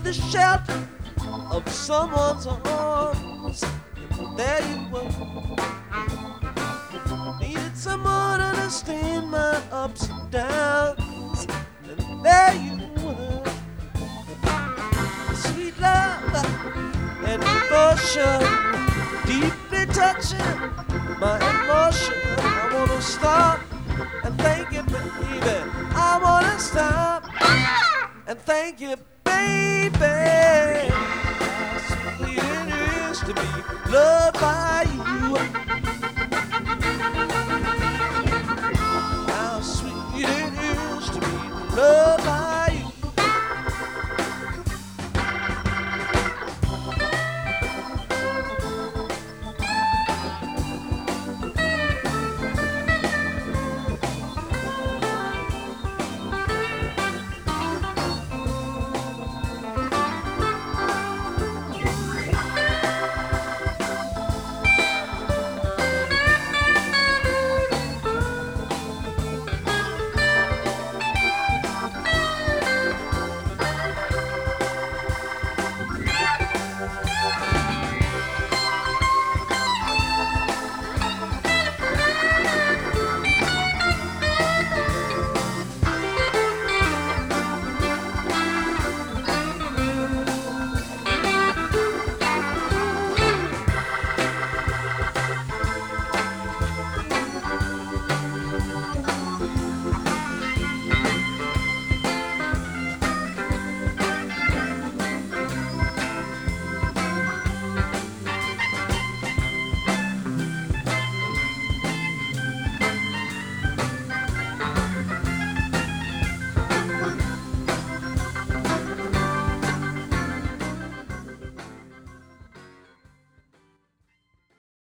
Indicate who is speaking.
Speaker 1: needed the shelter of someone's arms. And there you were. Needed someone to understand my ups and downs. And there you were. Sweet love and devotion, deeply touching my emotion. I wanna stop and thank you, baby. I wanna stop and thank you, baby. How sweet it is to be loved by